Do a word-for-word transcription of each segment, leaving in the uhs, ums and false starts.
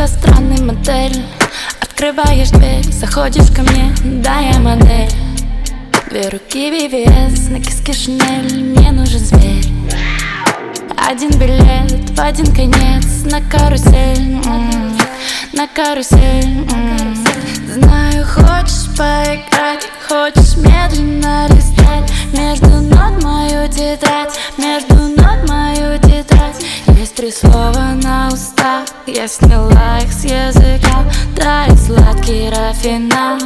Типа странный модель. Открываешь дверь, заходишь ко мне, да, я модель. Две руки ви ви эс, на киске Шинель. Мне нужен зверь. Один билет в один конец на карусель, м-м, на карусель, м-м. Знаю, хочешь поиграть, хочешь медленно листать между нот мою тетрадь, между нот мою тетрадь. Есть три слова на устах, я сняла их с языка. Тает сладкий рафинад.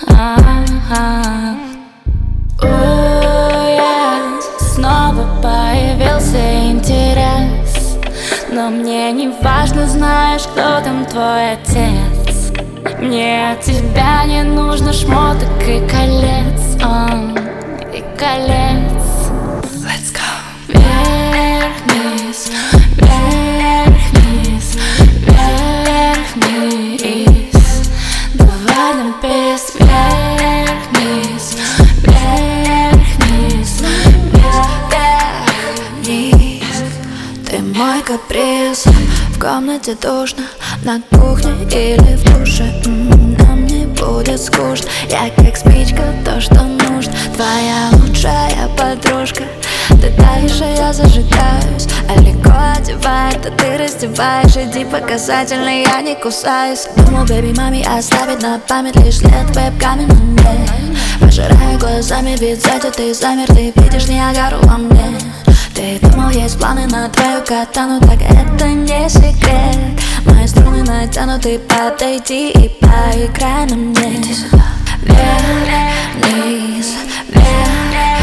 Снова появился интерес, но мне не важно, знаешь, кто там твой отец. Мне от тебя не нужно шмоток и колец, uh, и колец. Let's go. Вверх-вниз, вверх-вниз, вверх-вниз. Давай нам пес. Вверх-вниз, вверх-вниз, вверх-вниз. Ты мой каприз. В комнате душно, на кухне или в душе, м-м, нам не будет скучно. Я как спичка, то, что нужно. Твоя лучшая подружка. Ты таешь, а я зажигаюсь. А легко одевает, а ты раздеваешь. Иди показательно, я не кусаюсь. Думал, бэби, маме оставить на память лишь след веб-камер на мне. Пожираю глазами, ведь сзади ты замер. Ты видишь Ниагару во мне. Ты думал, есть планы на твою катану, так это не секрет. Мои струны натянуты, подойди и поиграй на мне. Иди сюда. Вверх-вниз, вверх